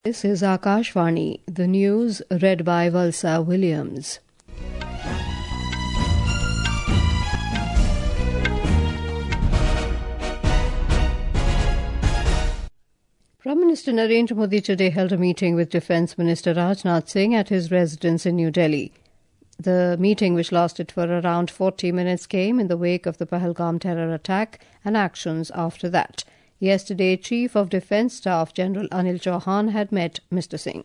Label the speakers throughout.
Speaker 1: This is Akashvani, the news read by Valsa Williams. Prime Minister Narendra Modi today held a meeting with Defence Minister Rajnath Singh at his residence in New Delhi. The meeting, which lasted for around 40 minutes, came in the wake of the Pahalgam terror attack and actions after that. Yesterday, Chief of Defence Staff General Anil Chauhan had met Mr. Singh.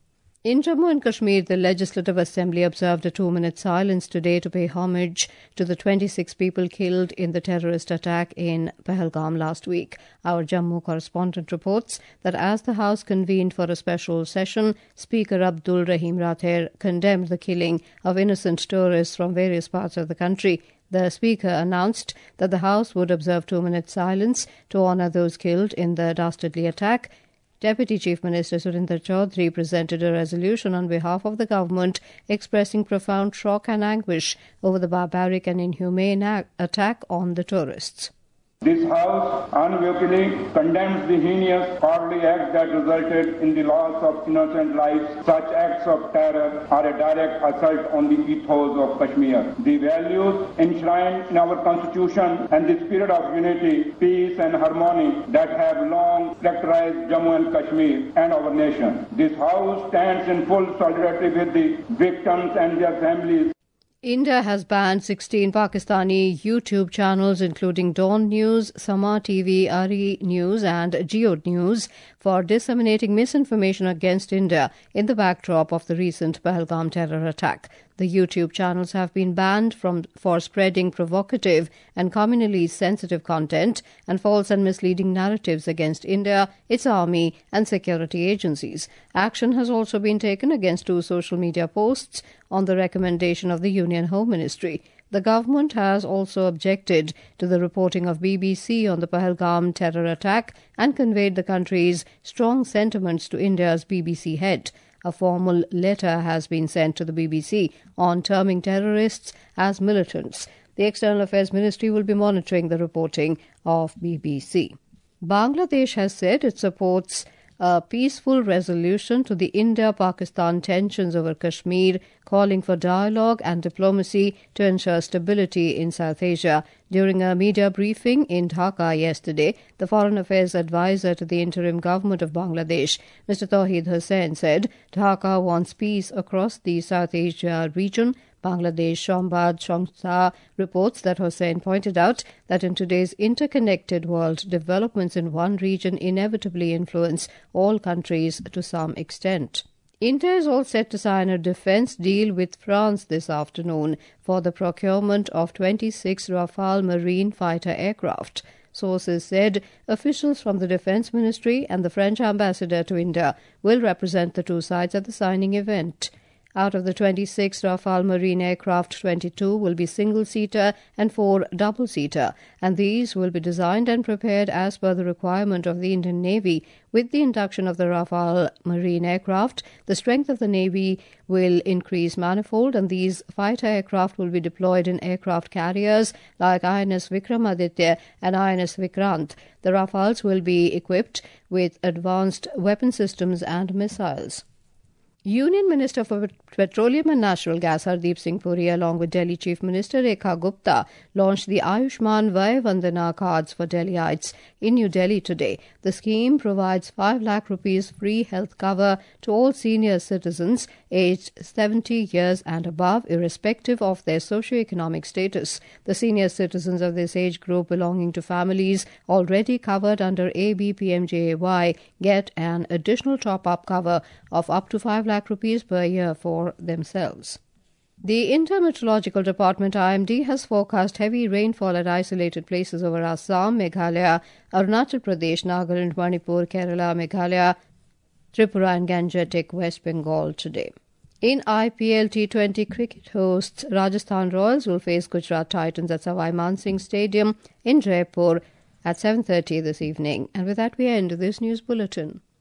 Speaker 1: In Jammu and Kashmir, the Legislative Assembly observed a 2-minute silence today to pay homage to the 26 people killed in the terrorist attack in Pahalgam last week. Our Jammu correspondent reports that as the House convened for a special session, Speaker Abdul Rahim Rather condemned the killing of innocent tourists from various parts of the country. The Speaker announced that the House would observe 2-minute silence to honour those killed in the dastardly attack. Deputy Chief Minister Surinder Chaudhary presented a resolution on behalf of the government expressing profound shock and anguish over the barbaric and inhumane attack on the tourists.
Speaker 2: This House unequivocally condemns the heinous, cowardly act that resulted in the loss of innocent lives. Such acts of terror are a direct assault on the ethos of Kashmir. The values enshrined in our Constitution and the spirit of unity, peace and harmony that have long characterized Jammu and Kashmir and our nation. This House stands in full solidarity with the victims and their families.
Speaker 1: India has banned 16 Pakistani YouTube channels including Dawn News, Sama TV, Ari News and Jio News for disseminating misinformation against India in the backdrop of the recent Pahalgam terror attack. The YouTube channels have been banned for spreading provocative and communally sensitive content and false and misleading narratives against India, its army and security agencies. Action has also been taken against 2 social media posts on the recommendation of the Union Home Ministry. The government has also objected to the reporting of BBC on the Pahalgam terror attack and conveyed the country's strong sentiments to India's BBC head. A formal letter has been sent to the BBC on terming terrorists as militants. The External Affairs Ministry will be monitoring the reporting of BBC. Bangladesh has said it supports a peaceful resolution to the India-Pakistan tensions over Kashmir, calling for dialogue and diplomacy to ensure stability in South Asia. During a media briefing in Dhaka yesterday, the Foreign Affairs Advisor to the interim government of Bangladesh, Mr. Tawheed Hussain, said Dhaka wants peace across the South Asia region. Bangladesh Shambad Shongsa reports that Hussain pointed out that in today's interconnected world, developments in one region inevitably influence all countries to some extent. India is all set to sign a defence deal with France this afternoon for the procurement of 26 Rafale marine fighter aircraft. Sources said officials from the Defence Ministry and the French ambassador to India will represent the 2 sides at the signing event. Out of the 26 Rafale marine aircraft, 22 will be single-seater and 4 double-seater, and these will be designed and prepared as per the requirement of the Indian Navy. With the induction of the Rafale marine aircraft, the strength of the Navy will increase manifold, and these fighter aircraft will be deployed in aircraft carriers like INS Vikramaditya and INS Vikrant. The Rafales will be equipped with advanced weapon systems and missiles. Union Minister for Petroleum and Natural Gas Hardeep Singh Puri, along with Delhi Chief Minister Rekha Gupta, launched the Ayushman Vay Vandana cards for Delhiites in New Delhi today. The scheme provides 5 lakh rupees free health cover to all senior citizens aged 70 years and above, irrespective of their socio-economic status. The senior citizens of this age group belonging to families already covered under ABPMJAY get an additional top-up cover of up to 5 lakh rupees per year for themselves. The Intermeteorological Department IMD has forecast heavy rainfall at isolated places over Assam, Meghalaya, Arunachal Pradesh, Nagaland, Manipur, Kerala, Meghalaya, Tripura and Gangetic, West Bengal today. In IPL T20 cricket, hosts Rajasthan Royals will face Gujarat Titans at Savai Mansingh Stadium in Jaipur at 7:30 this evening. And with that we end this news bulletin.